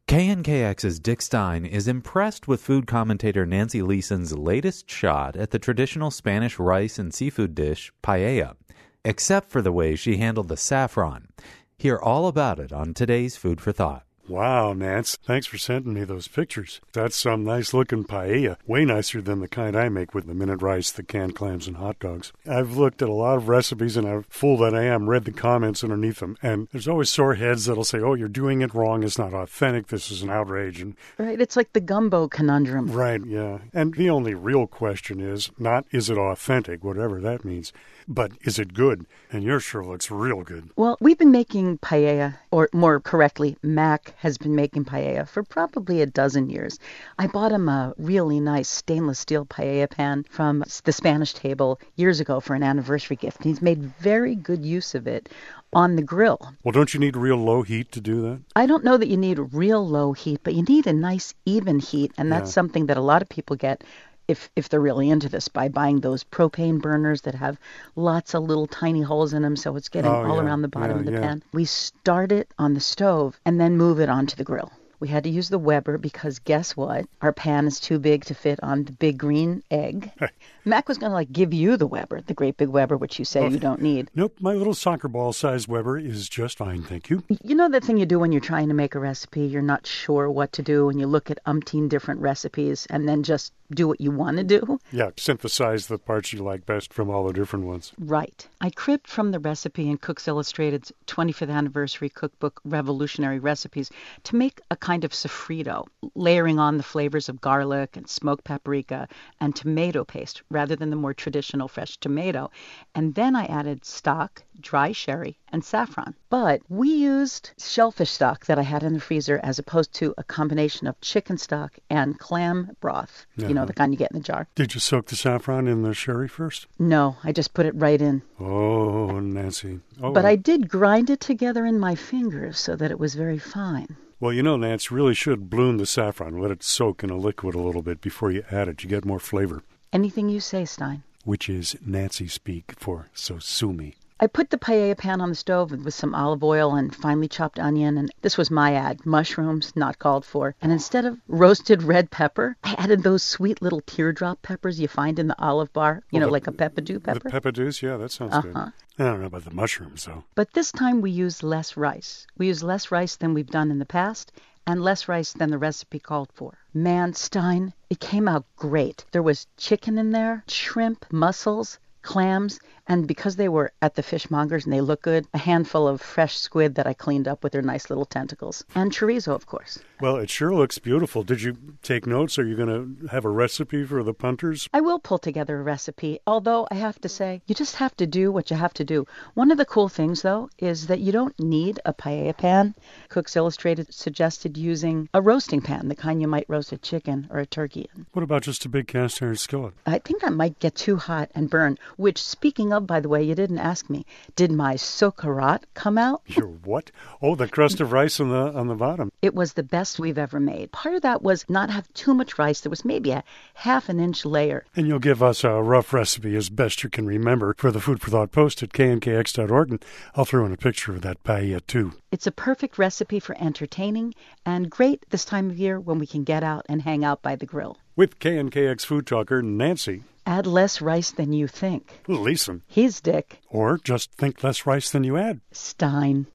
KNKX's Dick Stein is impressed with food commentator Nancy Leeson's latest shot at the traditional Spanish rice and seafood dish, paella, except for the way she handled the saffron. Hear all about it on today's Food for Thought. Wow, Nance, thanks for sending me those pictures. That's some nice-looking paella, way nicer than the kind I make with the minute rice, the canned clams, and hot dogs. I've looked at a lot of recipes, and I've, fool that I am, read the comments underneath them, and there's always sore heads that'll say, oh, you're doing it wrong, it's not authentic, this is an outrage. And right, it's like the gumbo conundrum. Right, yeah. And the only real question is not, is it authentic, whatever that means, but is it good? And yours sure looks real good. Well, we've been making paella, or more correctly, Mac has been making paella for probably a dozen years. I bought him a really nice stainless steel paella pan from the Spanish Table years ago for an anniversary gift. And he's made very good use of it on the grill. Well, don't you need real low heat to do that? I don't know that you need real low heat, but you need a nice even heat, and that's something that a lot of people get if they're really into this, by buying those propane burners that have lots of little tiny holes in them, so it's getting all around the bottom of the pan. We start it on the stove and then move it onto the grill. We had to use the Weber because guess what? Our pan is too big to fit on the big green egg. Mac was going to give you the Weber, the great big Weber, which you say you don't need. Nope, my little soccer ball size Weber is just fine, thank you. You know that thing you do when you're trying to make a recipe, you're not sure what to do, and you look at umpteen different recipes and then just do what you want to do? Yeah, synthesize the parts you like best from all the different ones. Right. I cribbed from the recipe in Cooks Illustrated's 25th anniversary cookbook, Revolutionary Recipes, to make a kind of sofrito, layering on the flavors of garlic and smoked paprika and tomato paste rather than the more traditional fresh tomato. And then I added stock, dry sherry, and saffron. But we used shellfish stock that I had in the freezer as opposed to a combination of chicken stock and clam broth. You know, the kind you get in the jar. Did you soak the saffron in the sherry first? No, I just put it right in. Oh, Nancy. Oh. But I did grind it together in my fingers so that it was very fine. Well, you know, Nance, really should bloom the saffron. Let it soak in a liquid a little bit before you add it. You get more flavor. Anything you say, Stein. Which is Nancy speak for so sue me. I put the paella pan on the stove with some olive oil and finely chopped onion, and this was my ad, mushrooms, not called for. And instead of roasted red pepper, I added those sweet little teardrop peppers you find in the olive bar, like a peppadew pepper. The peppadews, yeah, that sounds good. I don't know about the mushrooms, though. But this time we used less rice. We used less rice than we've done in the past, and less rice than the recipe called for. Man, Stein, it came out great. There was chicken in there, shrimp, mussels, clams, and because they were at the fishmongers and they look good, a handful of fresh squid that I cleaned up with their nice little tentacles. And chorizo, of course. Well, it sure looks beautiful. Did you take notes? Are you going to have a recipe for the punters? I will pull together a recipe, although I have to say, you just have to do what you have to do. One of the cool things, though, is that you don't need a paella pan. Cooks Illustrated suggested using a roasting pan, the kind you might roast a chicken or a turkey in. What about just a big cast iron skillet? I think that might get too hot and burn, which, speaking of, by the way, you didn't ask me, did my socarrat come out? Your what? Oh, the crust of rice on the bottom. It was the best we've ever made. Part of that was not have too much rice. There was maybe a half an inch layer. And you'll give us a rough recipe as best you can remember for the Food for Thought post at knkx.org, and I'll throw in a picture of that paella, too. It's a perfect recipe for entertaining and great this time of year when we can get out and hang out by the grill. With KNKX food talker Nancy. Add less rice than you think. Leeson. He's Dick. Or just think less rice than you add. Stein.